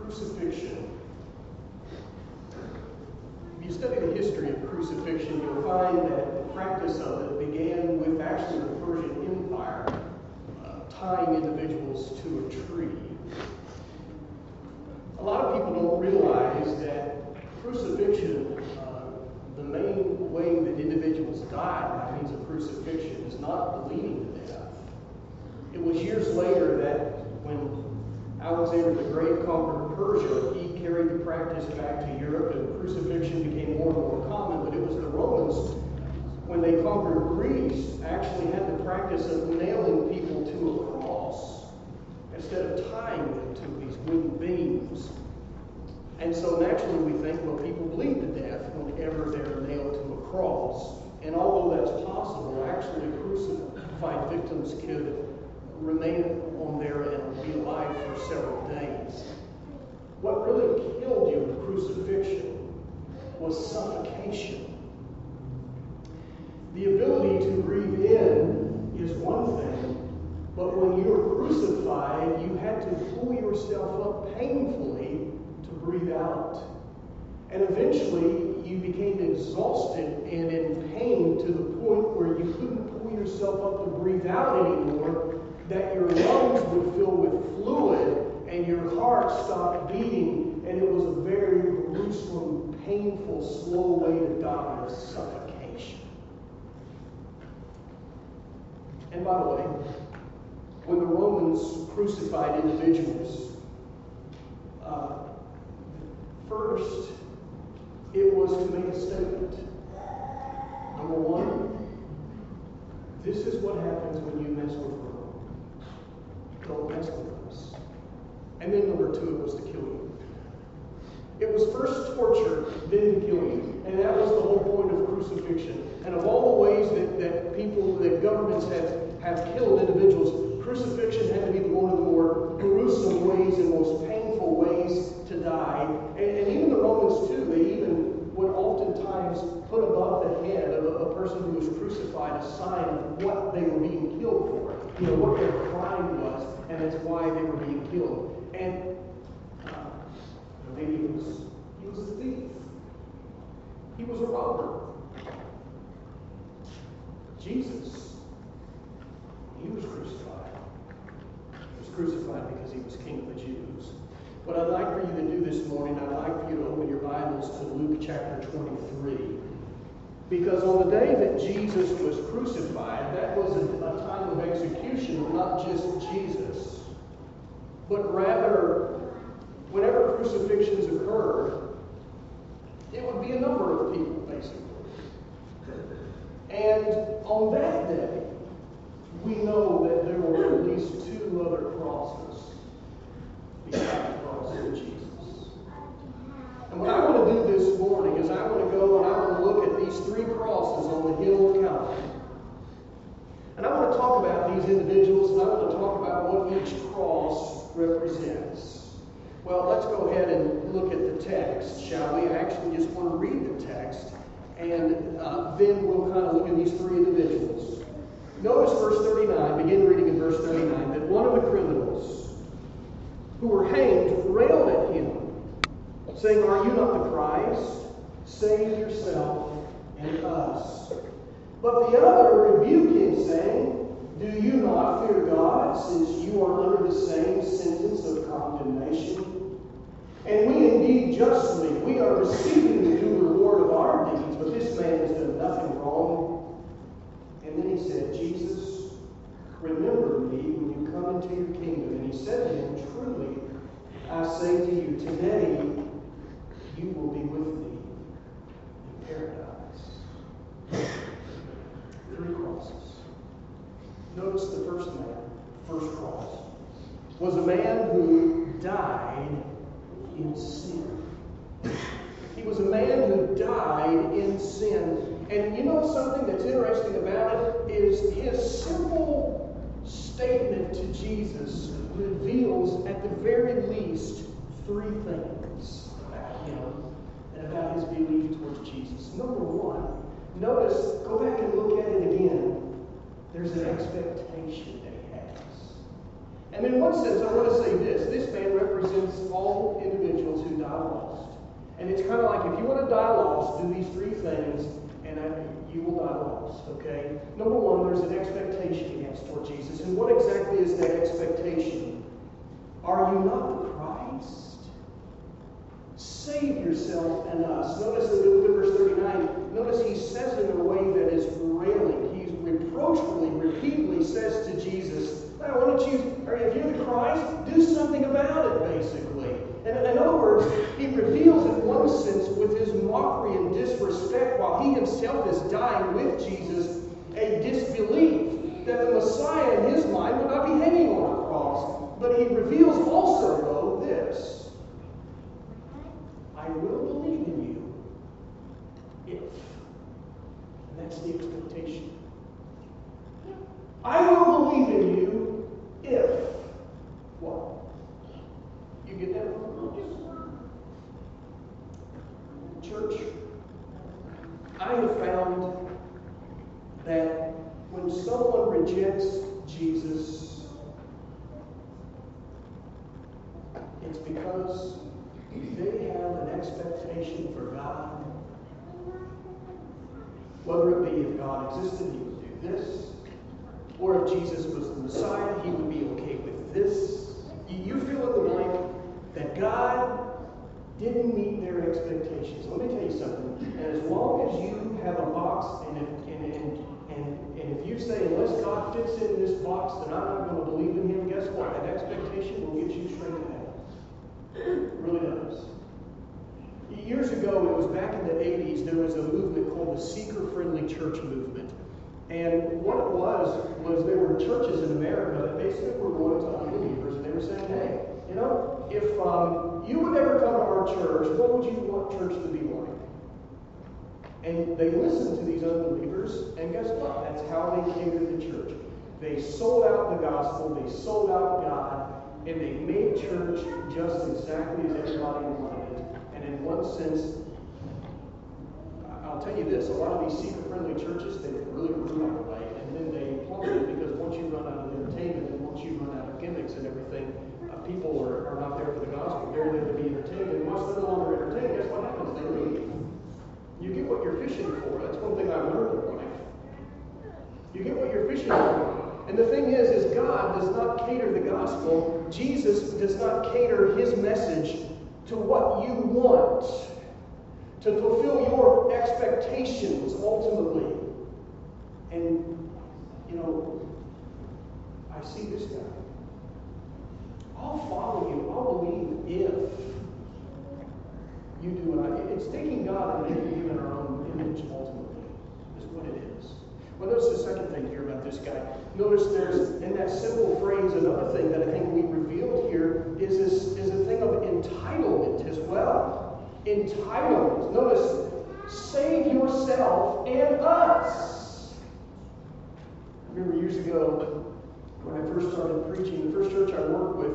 Crucifixion. If you study the history of crucifixion, you'll find that the practice of it began with actually the Persian Empire tying individuals to a tree. A lot of people don't realize that crucifixion, the main way that individuals died by means of crucifixion is not bleeding to death. It was years later that when Alexander the Great conquered Persia, he carried the practice back to Europe and crucifixion became more and more common. But it was the Romans, when they conquered Greece, actually had the practice of nailing people to a cross instead of tying them to these wooden beams. And so naturally we think, well, people bleed to death whenever they're nailed to a cross. And although that's possible, actually crucified victims could remain on there and be alive for several days. What really killed you in crucifixion was suffocation. The ability to breathe in is one thing, but when you were crucified, you had to pull yourself up painfully to breathe out. And eventually, you became exhausted and in pain to the point where you couldn't pull yourself up to breathe out anymore, that your lungs would fill with fluid and your heart stopped beating, and it was a very gruesome, painful, slow way to die of suffocation. And by the way, when the Romans crucified individuals, first, it was to make a statement. Number one, this is what happens when you mess with Rome. Don't mess with us. And then number two, it was to kill you. It was first torture, then to kill you. And that was the whole point of crucifixion. And of all the ways that governments have killed individuals, crucifixion had to be one of the more gruesome ways and most painful ways to die. And even the Romans too, they even would oftentimes put above the head of a person who was crucified a sign of what they were being killed for. What their crime was, and that's why they were being killed. And maybe he was a thief. He was a robber. Jesus, he was crucified. He was crucified because he was King of the Jews. What I'd like for you to do this morning, I'd like for you to open your Bibles to Luke chapter 23. Because on the day that Jesus was crucified, that was a time of execution of not just Jesus, but rather, whenever crucifixions occurred, it would be a number of people, basically. And on that day, we know that there were at least two other crosses besides the cross of Jesus. And what I want to do this morning is I want to go and I want to look at these three crosses on the hill of Calvary. And I want to talk about these individuals, and I want to talk about what each cross represents. Well, let's go ahead and look at the text, shall we? I actually just want to read the text, and then we'll kind of look at these three individuals. Notice verse 39, begin reading in verse 39, that one of the criminals who were hanged railed at him, saying, "Are you not the Christ? Save yourself and us." But the other rebuked him, saying, "Do you not fear God, since you are under the same sentence of condemnation? And we indeed justly, we are receiving the due reward of our deeds, but this man has done nothing wrong." And then he said, "Jesus, remember me when you come into your kingdom." And he said to him, "Truly, I say to you, today you will be with me in paradise." Three crosses. Notice the first man, first cross, was a man who died in sin. He was a man who died in sin. And you know something that's interesting about it is his simple statement to Jesus reveals at the very least three things about him and about his belief towards Jesus. Number one, notice, go back and look at it again. There's an expectation that he has. And in one sense, I want to say this. This man represents all individuals And it's kind of like, if you want to die lost, do these three things, and you will die lost, okay? Number one, there's an expectation he has toward Jesus. And what exactly is that expectation? Are you not the Christ? Save yourself and us. Notice in verse 39, notice he says it in a way that is railing. He reproachfully, repeatedly says to Jesus, why don't you, or if you're the Christ, do something about it, basically. And in other words, he reveals in one sense with his mockery and disrespect while he himself is dying with Jesus, a disbelief that the Messiah in his mind would not be hanging on a cross. But he reveals also, though, this. I will believe in you if. And that's the expectation. I will believe in you if. What? You get that from church? I have found that when someone rejects Jesus, it's because they have an expectation for God. Whether it be if God existed, he would do this. Or if Jesus was the Messiah, he would be okay with this. You fill in the blank that God didn't meet their expectations. Let me tell you something. And as long as you have a box, and if you say, unless God fits in this box, then I'm not going to believe in him, guess what? That expectation will get you straight to heaven. It really does. Years ago, it was back in the 80s, there was a movement called the Seeker-Friendly Church Movement. And what it was there were churches in America that basically were going to unbelievers, and they were saying, hey, you know, if you would ever come to our church, what would you want church to be like? And they listened to these unbelievers, and guess what? That's how they catered the church. They sold out the gospel, they sold out God, and they made church just exactly as everybody wanted it. And in one sense, I'll tell you this, a lot of these seeker-friendly churches, they really grew out of the way, and then they plummeted because once you run out of entertainment and once you run out of gimmicks and everything, people are not there for the gospel. They're there to be entertained. And once they're no longer entertained, guess what happens? They leave. You get what you're fishing for. That's one thing I learned in life. You get what you're fishing for. And the thing is God does not cater the gospel. Jesus does not cater his message to what you want, to fulfill your expectations ultimately. And, you know, I see this guy. I'll follow you. I'll believe if you do what it's taking God and making him in our own image ultimately is what it is. Well, notice the second thing here about this guy. Notice there's, in that simple phrase, another thing that I think we revealed here is a thing of entitlement as well. Entitlement. Notice, save yourself and us. I remember years ago when I first started preaching, the first church I worked with,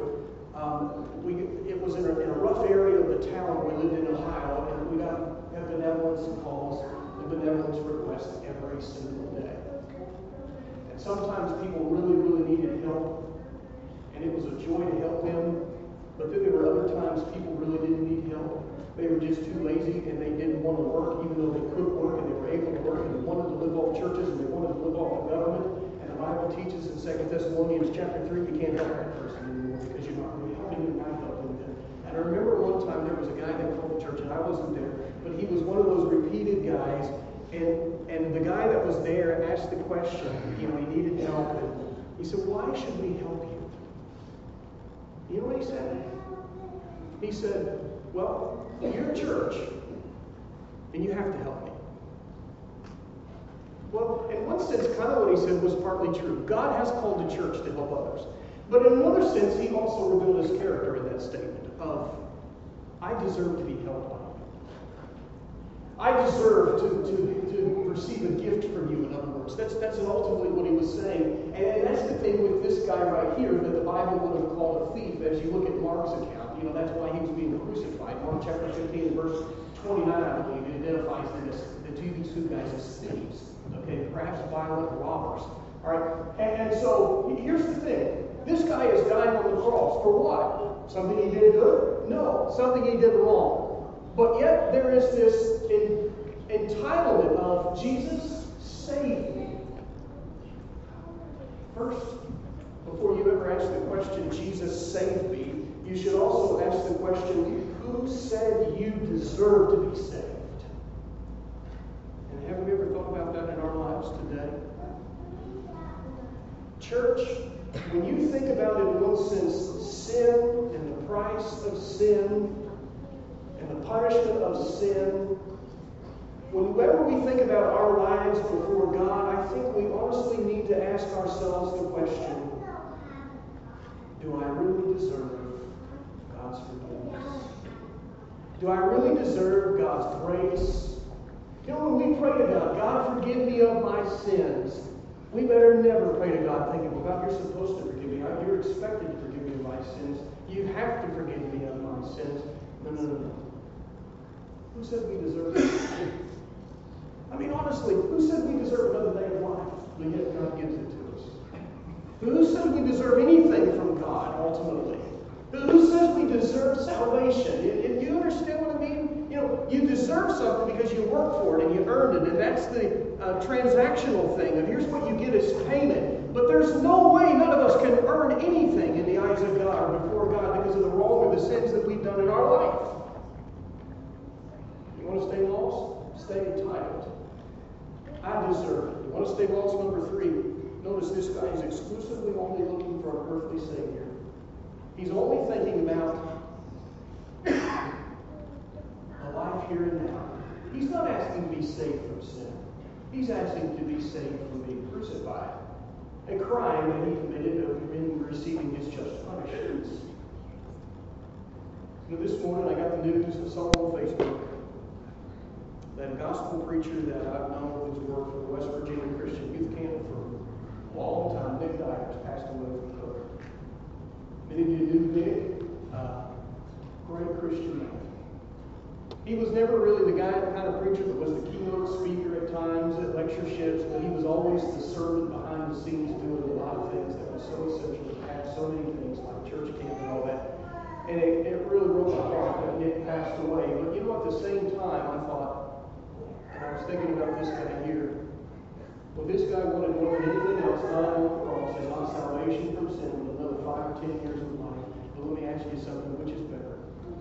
it was in a rough area of the town. We lived in Ohio, and we got benevolence calls and benevolence requests every single day. And sometimes people really, really needed help, and it was a joy to help them. But then there were other times people really didn't need help. They were just too lazy, and they didn't want to work, even though they could work, and they were able to work, and they wanted to live off churches, and they wanted to live off the government. And the Bible teaches in 2 Thessalonians chapter 3, you can't help that person anymore because you're not really helping them, not helping them. And I remember one time there was a guy that called the church, and I wasn't there, but he was one of those repeated guys, and the guy that was there asked the question, you know, he needed help, and he said, why should we help you? You know what he said? He said, well, you're a church, and you have to help me. Well, in one sense, kind of what he said was partly true. God has called the church to help others. But in another sense, he also revealed his character in that statement of, I deserve to be helped by you. I deserve to receive a gift from you, in other words. That's ultimately what he was saying. And that's the thing with this guy right here that the Bible would have called a thief. As you look at Mark's account, you know, that's why he was being crucified. Mark chapter 15, verse 29, I believe, it identifies these two guys as thieves. Okay, perhaps violent robbers. All right, and so here's the thing. This guy is dying on the cross. For what? Something he did good? No, something he did wrong. But yet there is this entitlement of Jesus, save me. First, before you ever ask the question, Jesus, save me, you should also ask the question, who said you deserve to be saved? And have we ever thought about that in our lives today? Church, when you think about it in one sense, sin and the price of sin and the punishment of sin, whenever we think about our lives before God, I think we honestly need to ask ourselves the question, do I really deserve God's forgiveness? Do I really deserve God's grace? You know, when we pray to God, God, forgive me of my sins, we better never pray to God thinking, well, God, you're supposed to forgive me. You're expected to forgive me of my sins. You have to forgive me of my sins. No. Who said we deserve it? I mean, honestly, who said we deserve another day of life? But yet God gives it to us. Who said we deserve anything from God, ultimately? Who says we deserve salvation? You understand what I mean? You know, you deserve something because you work for it and you earned it. And that's the transactional thing. And here's what you get as payment. But there's no way none of us can earn anything in the eyes of God or before God because of the wrong or the sins that we've done in our life. You want to stay lost? Stay entitled. I deserve it. You want to stay lost? Number 3. Notice this guy is exclusively only looking for an earthly Savior. He's only thinking about a life here and now. He's not asking to be saved from sin. He's asking to be saved from being crucified. A crime that he committed in receiving his just punishment. You know, this morning I got the news I saw on Facebook that a gospel preacher that I've known who's worked for the West Virginia Christian Youth Camp for a long time, Nick Dyer, passed away from COVID. Many of you knew Nick, great Christian man. He was never really the kind of preacher that was the keynote speaker at times, at lectureships, but he was always the servant behind the scenes doing a lot of things that was so essential to have so many things like church camp and all that. And it really broke my heart that Nick passed away. But you know, at the same time, I thought, and I was thinking about this guy here, well, this guy wanted more than anything else died on the cross is not salvation from sin with another 5 or 10 years of life. But let me ask you something, which is better?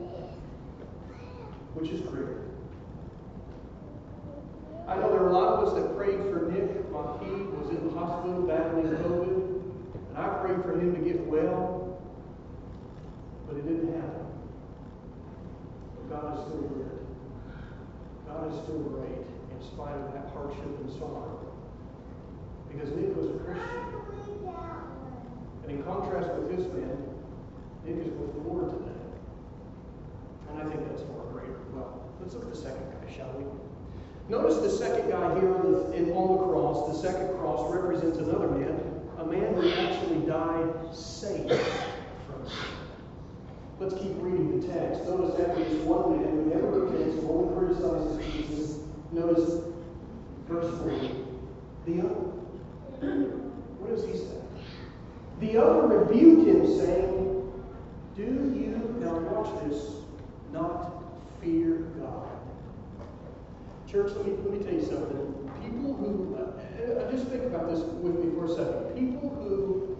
Which is greater? I know there are a lot of us that prayed for Nick while he was in the hospital battling COVID, and I prayed for him to get well, but it didn't happen. But God is still good. God is still great in spite of that hardship and sorrow. Because Nick was a Christian. And in contrast with this man, Nick is with the Lord today. And I think that's far greater. Well, let's look at the second guy, shall we? Notice the second guy here on the cross. The second cross represents another man, a man who actually died saved from sin. Let's keep reading the text. Notice after this one man who never repents, who only criticizes Jesus. Notice verse 40. The other. What does he say? The other rebuked him, saying, do you, now watch this, not fear God? Church, let me tell you something. People who, just think about this with me for a second. People who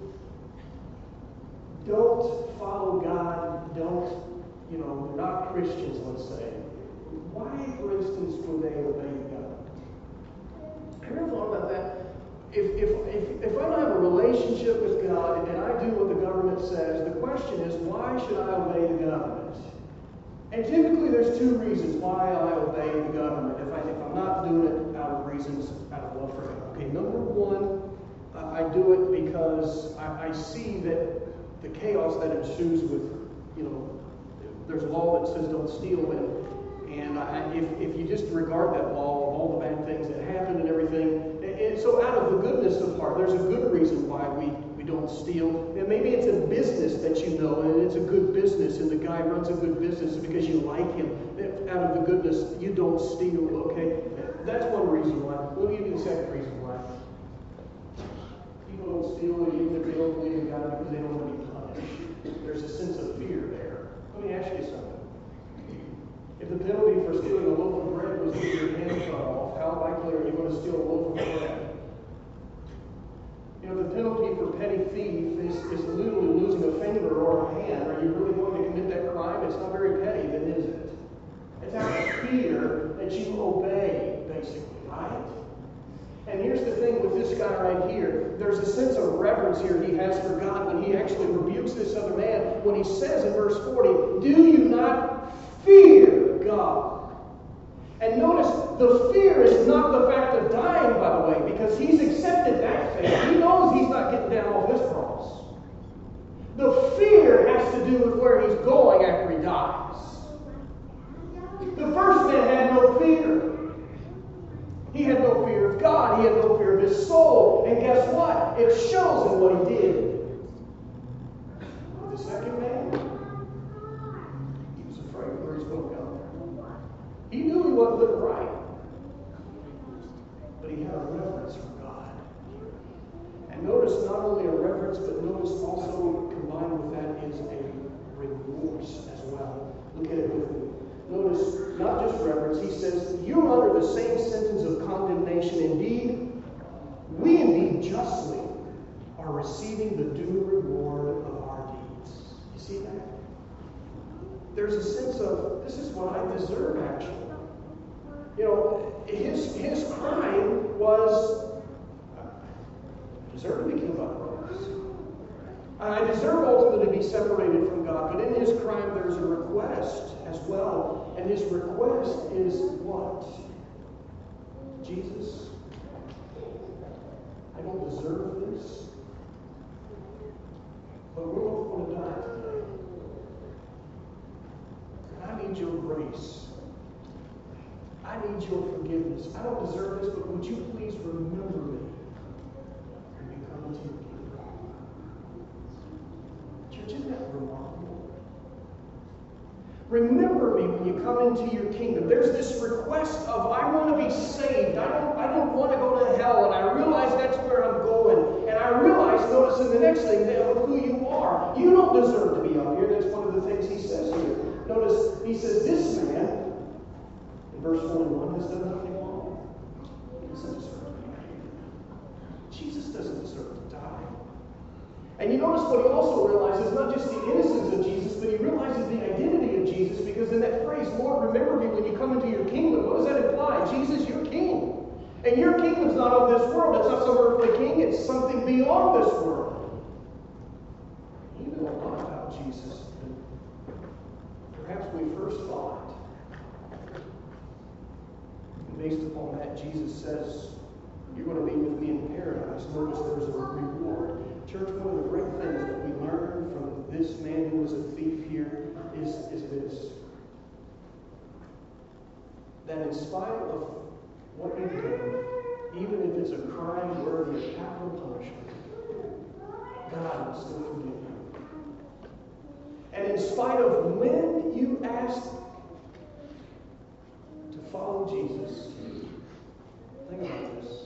don't follow God, they're not Christians, let's say. Why, for instance, would they obey God? Have you ever thought about that? If I don't have a relationship with God and I do what the government says, the question is, why should I obey the government? And typically there's 2 reasons why I obey the government if I'm not doing it out of reasons, out of love for God. Okay, number 1, I do it because I see that the chaos that ensues with, there's a law that says don't steal, and if you just regard that law, all the bad things that happen and everything, and so out of the goodness of heart, there's a good reason why we don't steal. And maybe it's a business that you know, and it's a good business, and the guy runs a good business because you like him. Out of the goodness, you don't steal, okay? That's one reason why. Let me give you the second reason why. People don't steal, even if they don't believe in God, because they don't want to be punished. There's a sense of fear there. Let me ask you something. If the penalty for stealing a loaf of bread was to get your hand cut off, how likely are you going to steal a loaf of bread? You know, the penalty for petty thief is literally losing a finger or a hand. Are you really going to commit that crime? It's not very petty, then, is it? It's out of fear that you obey, basically, right? And here's the thing with this guy right here. There's a sense of reverence here he has for God when he actually rebukes this other man. When he says in verse 40, do you not fear God? And notice, the fear is not the fact of dying, by the way, because he's accepted that fate. He knows he's not getting down off this cross. The fear has to do with where he's going after he dies. The first man had no fear. He had no fear of God. He had no fear of his soul. And guess what? It shows in what he did. The second man, he was afraid where he's going to go. He knew he wasn't living right. But he had a reverence for God. And notice not only a reverence, but notice also combined with that is a remorse as well. Look at it with me. Notice, not just reverence, he says, you're under the same sentence of condemnation. Indeed, we indeed justly are receiving the due reward of our deeds. You see that? There's a sense of, this is what I deserve, actually. You know, his crime was, I deserve to be killed by cross. I deserve ultimately to be separated from God, but in his crime there's a request as well. And his request is what? Jesus, I don't deserve this, but we're both going to die today. And I need your grace. I need your forgiveness. I don't deserve this, but would you please remember me when you come into your kingdom? Church, isn't that remarkable? Remember me when you come into your kingdom. There's this request of, I want to be saved. I don't want to go to hell. And I realize that's where I'm going. And I realize, notice in the next thing, of who you are. You don't deserve to be up here. That's one of the things he says here. Notice, he says, this man, in verse 41, has done nothing wrong. He doesn't deserve to be here. Jesus doesn't deserve to die. And you notice what he also realizes, not just the innocence of Jesus, but he realizes the identity of Jesus, because in that phrase, Lord, remember me when you come into your kingdom, what does that imply? Jesus, you're king. And your kingdom's not of this world. It's not some earthly king. It's something beyond this world. You know a lot about Jesus. Perhaps we first thought. And based upon that, Jesus says, you're going to be with me in paradise. Notice there's a reward. Church, one of the great things that we learn from this man who was a thief here is this. That in spite of what you've done, even if it's a crime worthy of capital punishment, God will still forgive you. And in spite of when you ask to follow Jesus, think about this.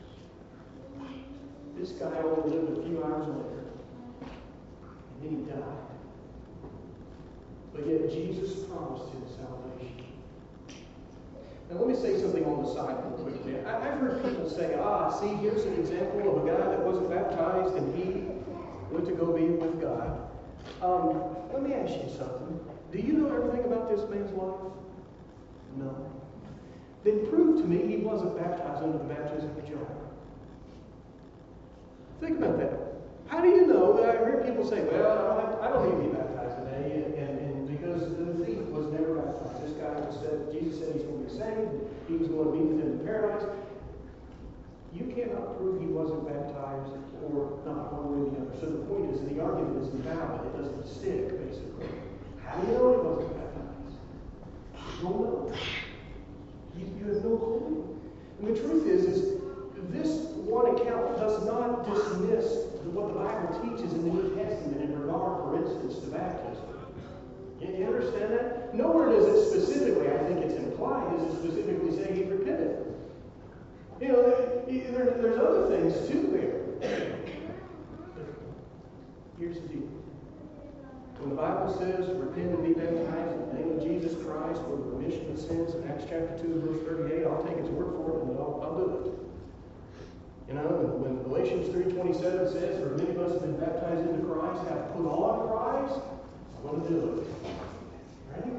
This guy only lived a few hours later, and then he died. But yet Jesus promised him salvation. Now let me say something on the side real quickly. I've heard people say, see, here's an example of a guy that wasn't baptized and he went to go be with God. Let me ask you something. Do you know everything about this man's life? No. Then prove to me he wasn't baptized under the baptism of John. Think about that. How do you know? I hear people say, well, I don't need to be baptized today, and because the thief was never baptized. This guy said, Jesus said he's going to be saved, and he was going to be with him in paradise. You cannot prove he wasn't baptized or not, one way or the other. So the point is, the argument isn't valid. It doesn't stick, basically. How do you know he wasn't baptized? You don't know. You have no clue. And the truth is this one account does not dismiss what the Bible teaches in the New Testament in regard, for instance, to baptism. You understand that? Nowhere does it specifically, I think it's implied, does it specifically say he repented. You know, there's other things too there. Here's the deal. When the Bible says repent and be baptized in the name of Jesus Christ for the remission chapter 2, verse 38, I'll take his word for it and I'll do it. You know, when Galatians 3:27 says, for many of us have been baptized into Christ, have put on Christ, I'm going to do it. Ready?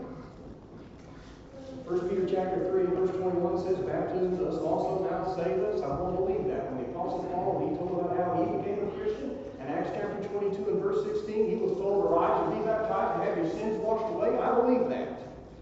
1 Peter chapter 3, verse 21 says, baptism does also now save us. I won't believe that. When the Apostle Paul, when he told about how he became a Christian, in Acts chapter 22 and verse 16, he was told, arise and be baptized and have your sins washed away. I believe that.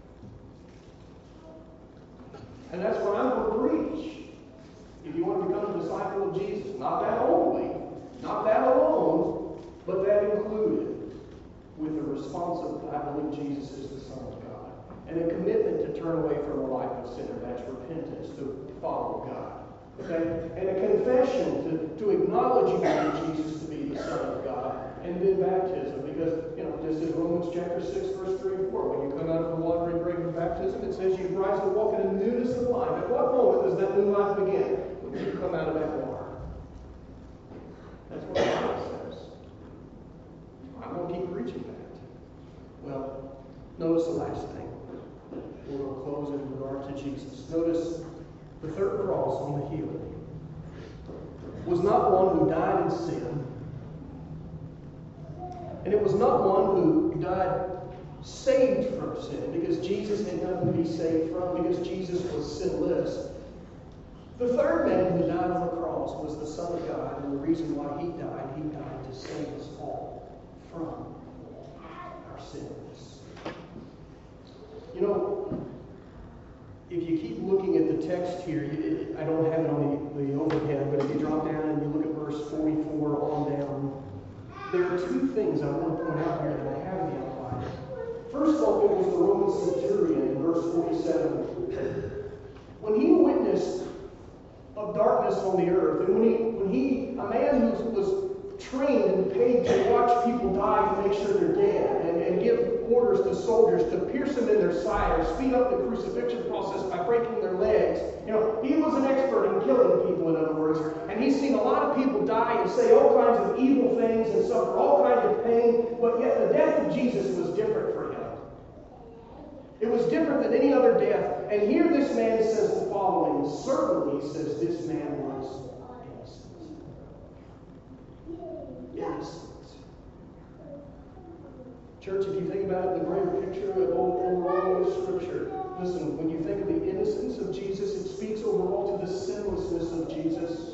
And that's what I'm going to preach. If you want to become a disciple of Jesus, not that only, not that alone, but that included with the response of, I believe Jesus is the Son of God. And a commitment to turn away from a life of sin, that's repentance, to follow God. Okay? And a confession to acknowledge you believe Jesus to be the Son of God. And then baptism, because, you know, just as Romans chapter 6, verse 3 and 4, when you come out of the watery grave of baptism, it says you rise and walk in a newness of life. At what moment does that new life begin? When you come out of that water. That's what the Bible says. I'm going to keep preaching that. Well, notice the last thing. We're going to close in regard to Jesus. Notice the third cross on the healing was not one who died in sin, and it was not one who died saved from sin, because Jesus had nothing to be saved from, because Jesus was sinless. The third man who died on the cross was the Son of God, and the reason why he died to save us all from our sins. You know, if you keep looking at the text here, I don't have it on the overhead, but if you drop down and you look at verse 44 on down, there are two things I want to point out here that I have in the outline. First of all, it was the Roman centurion in verse 47. When he witnessed of darkness on the earth, and when he a man who was trained and paid to watch people die to make sure they're dead, and give orders to soldiers to pierce them in their side or speed up the crucifixion process by breaking their legs. You know, he was an expert in killing people, in other words, and he's seen a lot of people die and say all kinds of evil things and suffer all kinds of pain, but yet the death of Jesus was different for him. It was different than any other death. And here this man says the following. Certainly, he says, this man was innocent. Innocent. Church, if you think about it in the greater picture of overall Scripture, listen, when you think of the innocence of Jesus, it speaks overall to the sinlessness of Jesus.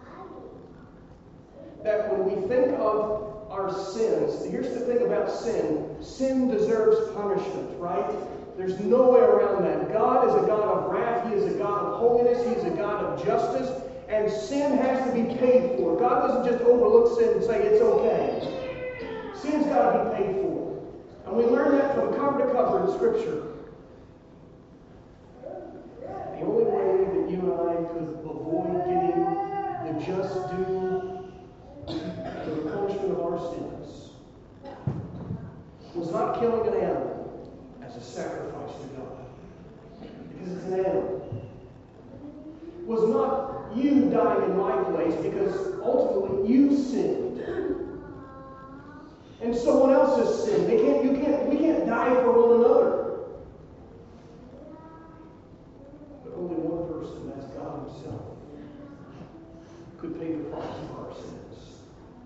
That when we think of our sins, here's the thing about sin. Sin deserves punishment, right? There's no way around that. God is a God of wrath. He is a God of holiness. He is a God of justice. And sin has to be paid for. God doesn't just overlook sin and say it's okay. Sin's got to be paid for. And we learn that from cover to cover in Scripture. The only way that you and I could avoid getting the just due to the punishment of our sins was not killing an animal as a sacrifice to God, because it's an animal. Was not you dying in my place, because ultimately you sinned. And someone else has sinned. We can't die for one another. But only one person, that's God Himself, could pay the price for our sins.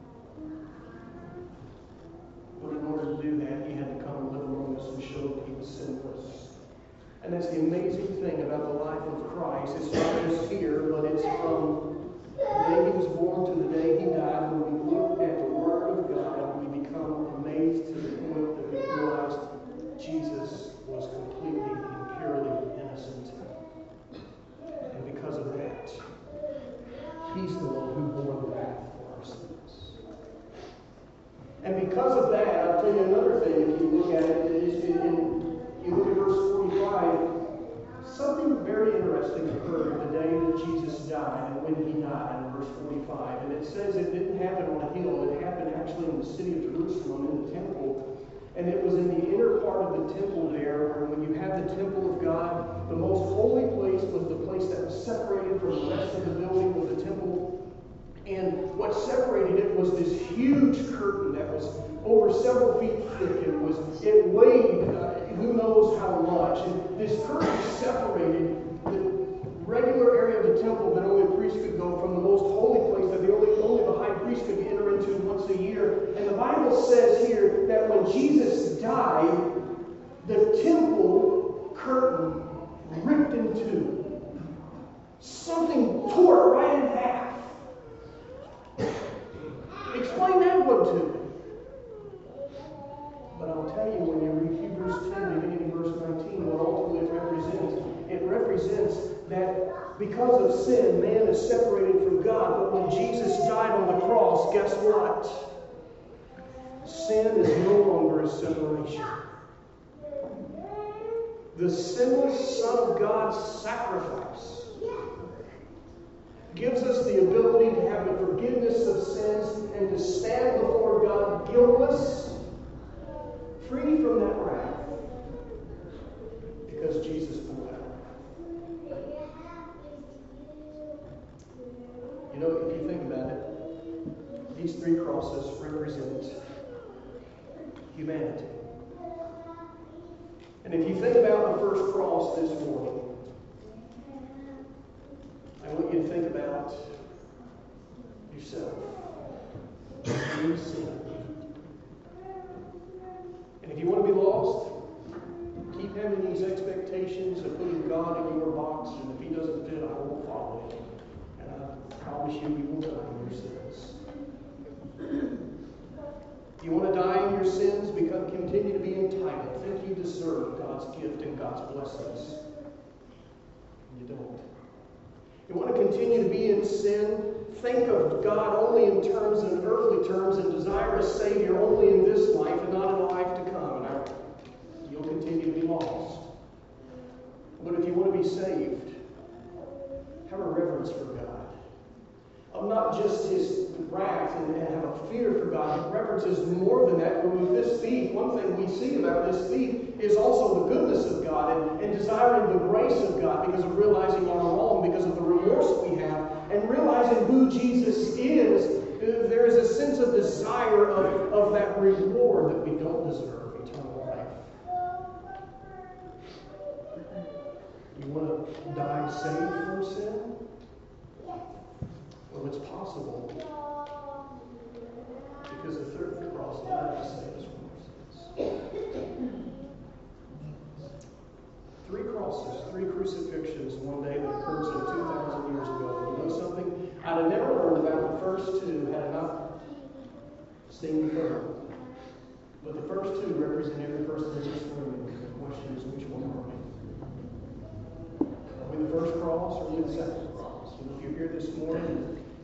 But in order to do that, He had to come and live among us and show that He was sinless. And that's the amazing thing about the life of Christ. It's not just here, but it's from the day He was born to the day He died. When we look at the Word of God, we become amazed to the point that we realize Jesus was completely and purely innocent. And because of that, He's the one who bore the wrath for our sins. And because of that, I'll tell you another thing, if you look at it, is you look at verse 45, something very interesting occurred the day that Jesus died and when He died in verse 45. And it says it didn't happen on a hill. It happened actually in the city of Jerusalem, in the temple. And it was in the inner part of the temple there, where when you have the temple of God, the most holy place was the place that was separated from the rest of the building of the temple. And what separated it was this huge curtain that was over several feet thick. It weighed who knows how much. election, this curtain separated the regular area of the temple that only a priest could go from the most holy place that only the high priest could enter into once a year. And the Bible says here that when Jesus died, the temple curtain ripped in two. Something tore it right in half. Explain that one to me. But I'll tell you, when you read Hebrews 10, beginning in verse 19, what ultimately it represents that because of sin, man is separated from God. But when Jesus died on the cross, guess what? Sin is no longer a separation. The sinless Son of God's sacrifice gives us the ability to have the forgiveness of sins and to stand before God guiltless, free from that wrath, because Jesus bore that wrath. You know, if you think about it, these three crosses represent humanity. And if you think about the first cross this morning, I want you to think about yourself. Your sin. And if you want to be lost, keep having these expectations of putting God in your box, and if He doesn't fit, I won't follow Him. And I promise you, you will die in your sins. You want to die in your sins, continue to be entitled, think you deserve God's gift and God's blessings. You don't. You want to continue to be in sin, think of God only in terms, in earthly terms, and desire a Savior only in this life and not in a life to come. And you'll continue to be lost. But if you want to be saved, have a reverence for God. Of not just His wrath and have a fear for God. Reverence is more than that. But with this thief, one thing we see about this thief is also the goodness of God and desiring the grace of God because of realizing our wrong, because of the remorse we have, and realizing who Jesus is. There is a sense of desire of that reward that we don't deserve, eternal life. You want to die saved from sin? Well, it's possible, because the third cross died to save us from our sins. Three crosses, three crucifixions one day that occurred some 2,000 years ago. You know something? I'd have never learned about the first two had I not seen the third. But the first two represent every person in this room. The question is, which one are we? Are we the first cross or are we the second cross? And if you're here this morning,